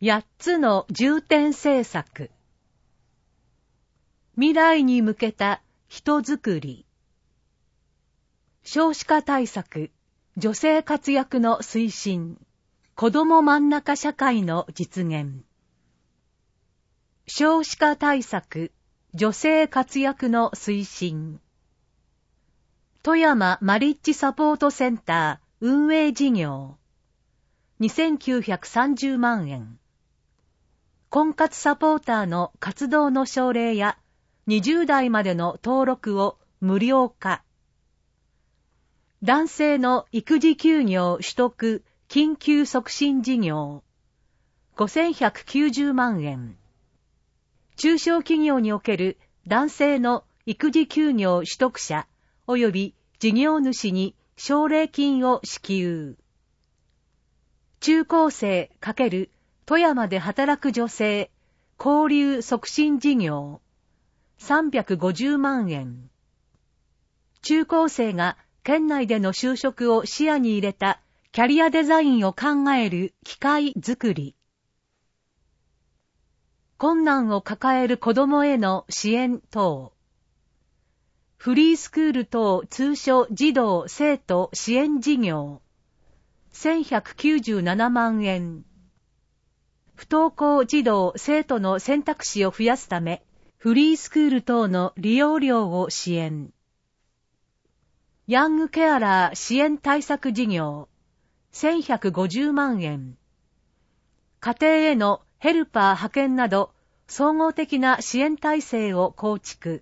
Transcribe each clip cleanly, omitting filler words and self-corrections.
8つの重点政策。未来に向けた人づくり。少子化対策、女性活躍の推進、子ども真ん中社会の実現。少子化対策、女性活躍の推進。富山マリッジサポートセンター運営事業。2930万円。婚活サポーターの活動の奨励や20代までの登録を無料化。男性の育児休業取得緊急促進事業。5190万円。中小企業における男性の育児休業取得者及び事業主に奨励金を支給。中高生×富山で働く女性交流促進事業350万円。中高生が県内での就職を視野に入れたキャリアデザインを考える機会づくり。困難を抱える子どもへの支援等。フリースクール等通所児童生徒支援事業1197万円。不登校児童生徒の選択肢を増やすため、フリースクール等の利用料を支援。ヤングケアラー支援対策事業、1150万円。家庭へのヘルパー派遣など、総合的な支援体制を構築。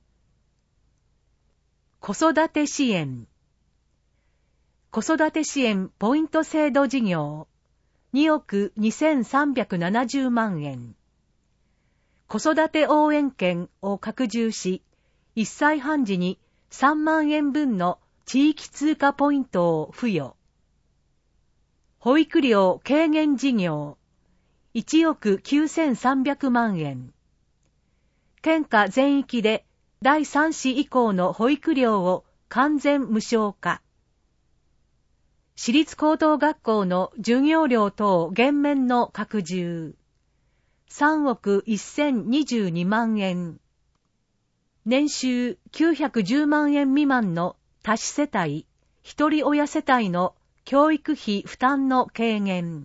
子育て支援。子育て支援ポイント制度事業、2億2370万円。子育て応援券を拡充し、1歳半時に3万円分の地域通貨ポイントを付与。保育料軽減事業、1億9300万円。県下全域で第3子以降の保育料を完全無償化。私立高等学校の授業料等減免の拡充。3億1022万円。年収910万円未満の多子世帯、一人親世帯の教育費負担の軽減。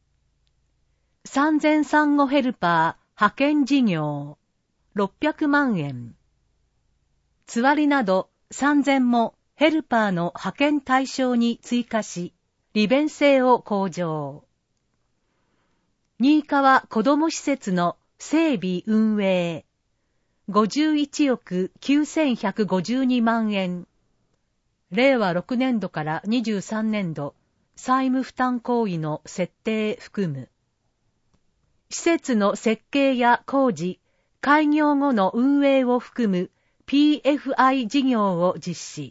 産前産後ヘルパー派遣事業。600万円。つわりなど産前もヘルパーの派遣対象に追加し、利便性を向上。新川子ども施設の整備運営。51億9152万円。令和6年度から23年度、債務負担行為の設定含む。施設の設計や工事、開業後の運営を含む PFI 事業を実施。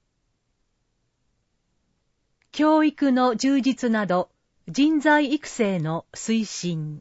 教育の充実など人材育成の推進。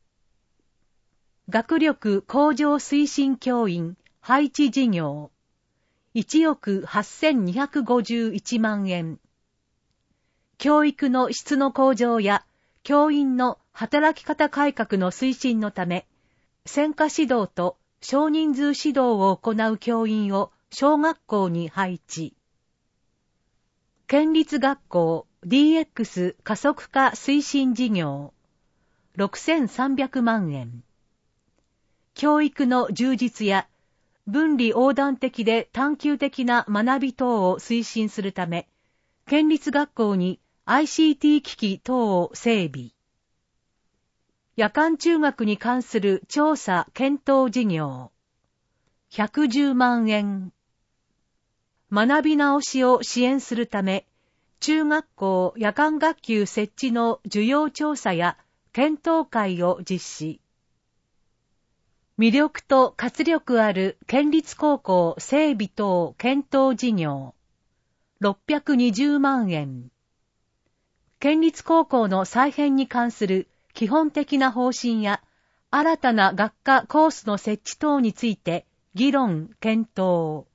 学力向上推進教員配置事業1億8251万円。教育の質の向上や教員の働き方改革の推進のため、専科指導と少人数指導を行う教員を小学校に配置。県立学校 DX 加速化推進事業6300万円。教育の充実や分離横断的で探究的な学び等を推進するため、県立学校に ICT 機器等を整備。夜間中学に関する調査検討事業110万円。学び直しを支援するため、中学校夜間学級設置の需要調査や検討会を実施。魅力と活力ある県立高校整備等検討事業620万円。県立高校の再編に関する基本的な方針や新たな学科コースの設置等について議論検討。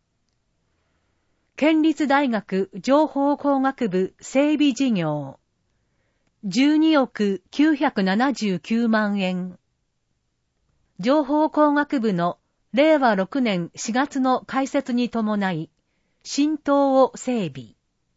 県立大学情報工学部整備事業。 12億979万円。情報工学部の令和6年4月の開設に伴い、新棟を整備。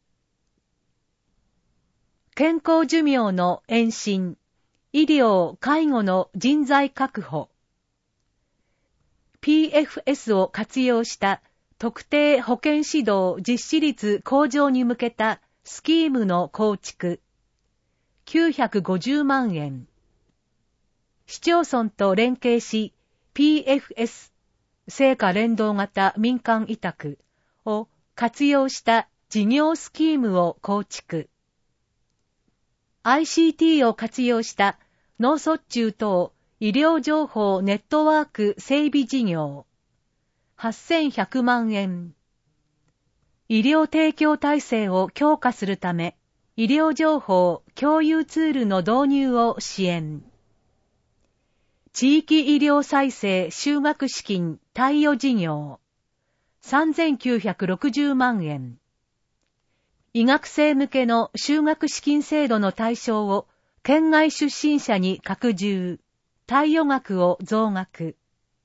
健康寿命の延伸、医療・介護の人材確保。PFS を活用した特定保健指導実施率向上に向けたスキームの構築。950万円。市町村と連携し、PFS、成果連動型民間委託を活用した事業スキームを構築。ICT を活用した脳卒中等医療情報ネットワーク整備事業。8100万円。医療提供体制を強化するため、医療情報共有ツールの導入を支援。地域医療再生就学資金貸与事業。3960万円。医学生向けの就学資金制度の対象を県外出身者に拡充。貸与額を増額。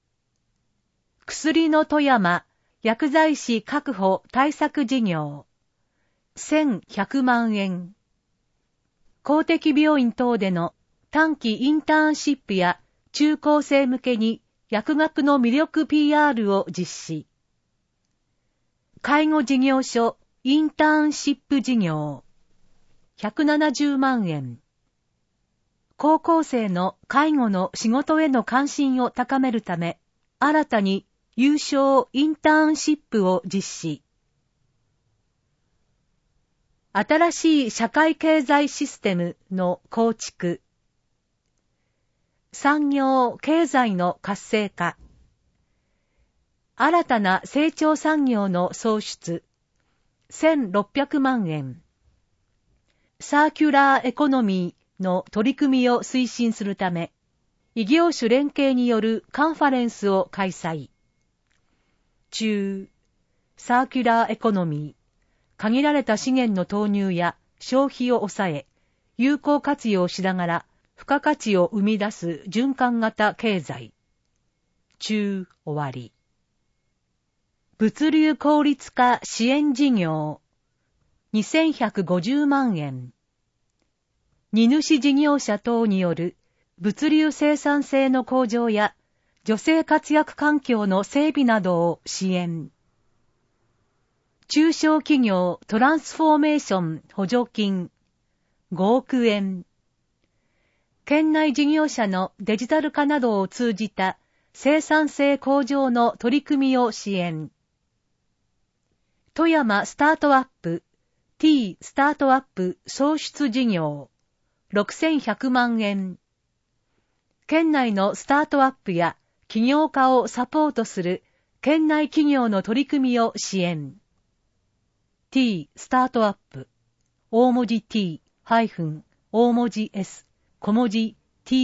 薬の富山薬剤師確保対策事業。1100万円。公的病院等での短期インターンシップや中高生向けに薬学の魅力 PR を実施。介護事業所インターンシップ事業。170万円。高校生の介護の仕事への関心を高めるため、新たに有償インターンシップを実施。新しい社会経済システムの構築。産業・経済の活性化。新たな成長産業の創出。1600万円。サーキュラーエコノミーの取り組みを推進するため、異業種連携によるカンファレンスを開催。サーキュラーエコノミー。限られた資源の投入や消費を抑え、有効活用しながら付加価値を生み出す循環型経済。終わり。物流効率化支援事業。2150万円。荷主事業者等による物流生産性の向上や女性活躍環境の整備などを支援。中小企業トランスフォーメーション補助金5億円。県内事業者のデジタル化などを通じた生産性向上の取り組みを支援。富山スタートアップ T スタートアップ創出事業6100万円。県内のスタートアップや起業家をサポートする県内企業の取り組みを支援。T スタートアップ大文字 T 大文字 S 小文字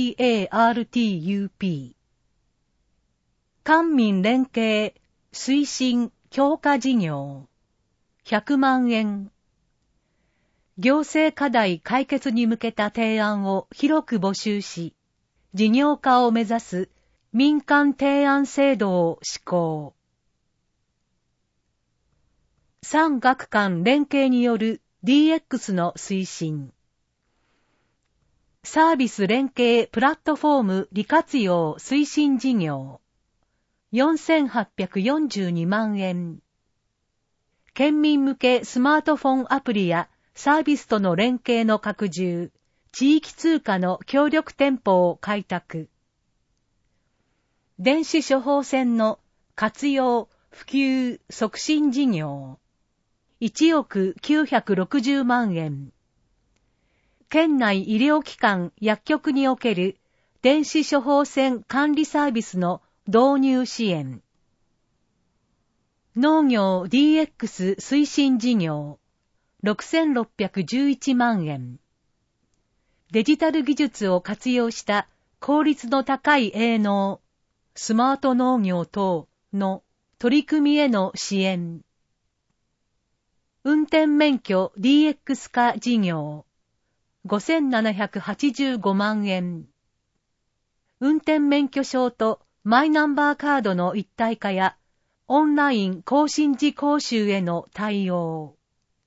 TARTUP 官民連携推進強化事業100万円。行政課題解決に向けた提案を広く募集し、事業化を目指す民間提案制度を施行。産学官連携による DX の推進。サービス連携プラットフォーム利活用推進事業。4842万円。県民向けスマートフォンアプリやサービスとの連携の拡充、地域通貨の協力店舗を開拓。電子処方箋の活用、普及、促進事業。1億960万円。県内医療機関薬局における電子処方箋管理サービスの導入支援。農業 DX 推進事業。6611万円。デジタル技術を活用した効率の高い営農、スマート農業等の取り組みへの支援。運転免許 DX 化事業。 5785万円。運転免許証とマイナンバーカードの一体化や、オンライン更新時講習への対応。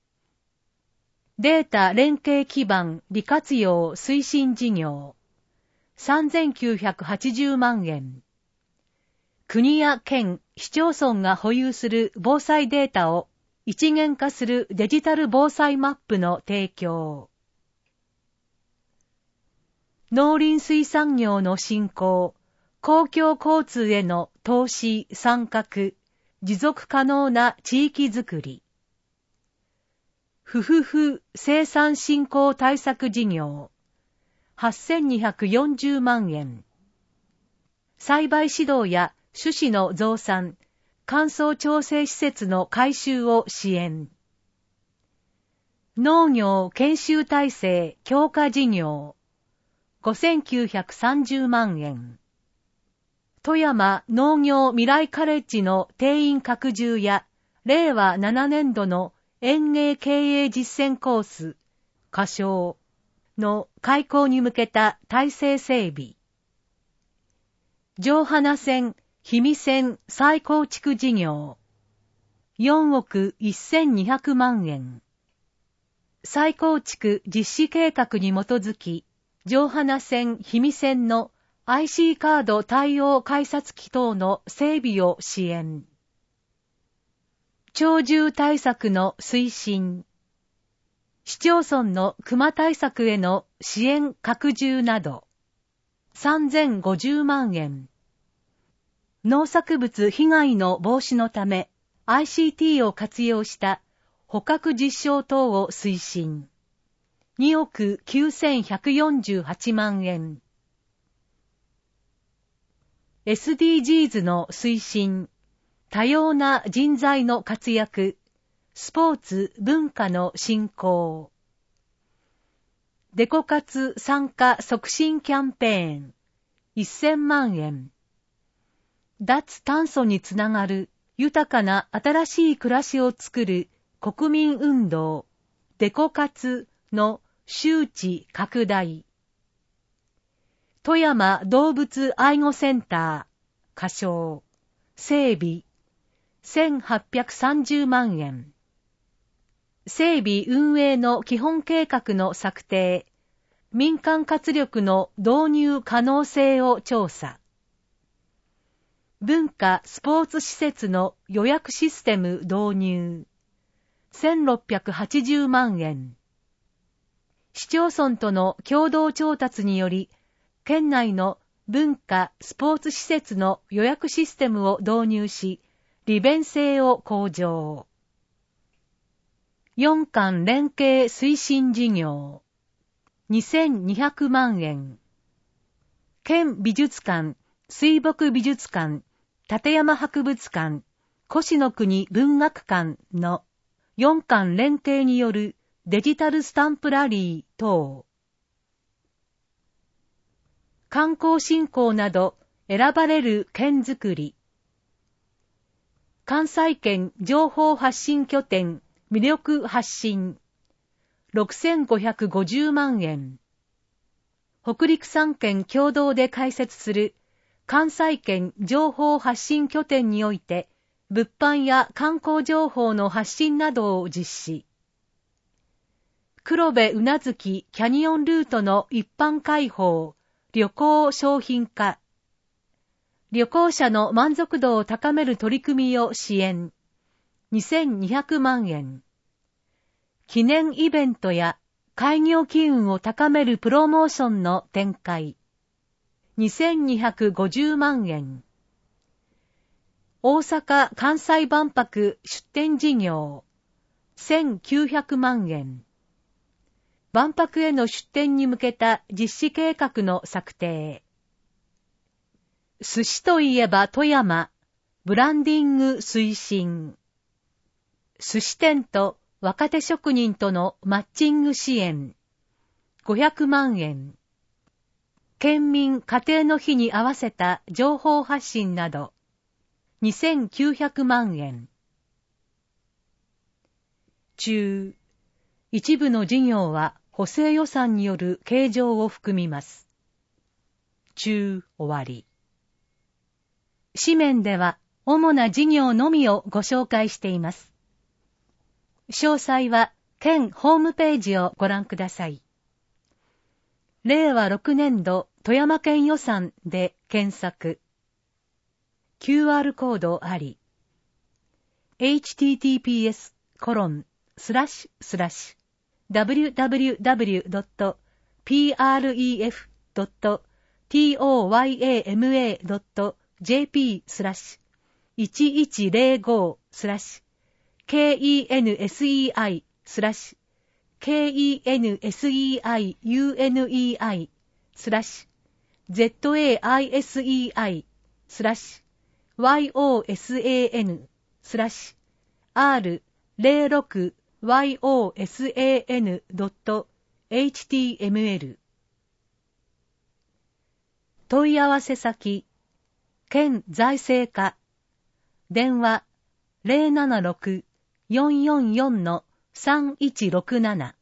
データ連携基盤利活用推進事業。3980万円。国や県、市町村が保有する防災データを一元化するデジタル防災マップの提供。農林水産業の振興、公共交通への投資参画、持続可能な地域づくり。夫婦生産振興対策事業、8240万円。栽培指導や種子の増産、乾燥調整施設の改修を支援。農業研修体制強化事業、5930万円。富山農業未来カレッジの定員拡充や、令和7年度の園芸経営実践コース、仮称の開講に向けた体制整備。城花線、氷見線再構築事業、4億1200万円。再構築実施計画に基づき、城花線、氷見線の IC カード対応改札機等の整備を支援。鳥獣対策の推進。市町村の熊対策への支援拡充など。3050万円。農作物被害の防止のため ICT を活用した捕獲実証等を推進。2億9148万円。SDGs の推進。多様な人材の活躍、スポーツ文化の振興。デコ活参加促進キャンペーン、1000万円。脱炭素につながる豊かな新しい暮らしをつくる国民運動、デコ活の周知拡大。富山動物愛護センター、仮称、整備。1830万円。整備運営の基本計画の策定、民間活力の導入可能性を調査。文化・スポーツ施設の予約システム導入、1680万円。市町村との共同調達により、県内の文化・スポーツ施設の予約システムを導入し、利便性を向上。4館連携推進事業。2200万円。県美術館、水墨美術館、立山博物館、越の国文学館の4館連携によるデジタルスタンプラリー等。観光振興など選ばれる県づくり。関西圏情報発信拠点魅力発信6550万円。北陸3県共同で開設する関西圏情報発信拠点において物販や観光情報の発信などを実施。黒部宇奈月キャニオンルートの一般開放、旅行商品化。旅行者の満足度を高める取り組みを支援。2200万円。記念イベントや開業機運を高めるプロモーションの展開。2250万円。大阪・関西万博出展事業。1900万円。万博への出展に向けた実施計画の策定。寿司といえば富山、ブランディング推進。寿司店と若手職人とのマッチング支援。500万円。県民家庭の日に合わせた情報発信など。2900万円。中、一部の事業は補正予算による計上を含みます。終わり。紙面では主な事業のみをご紹介しています。詳細は県ホームページをご覧ください。令和6年度富山県予算で検索。QR コードあり。www.PREF.TOYAMA.jp/KENSEI/KENSEI-UNEI/ZETOASEI/YOSAN/KENSEI/YUNEI/SLASH問い合わせ先県財政課電話 076-444-3167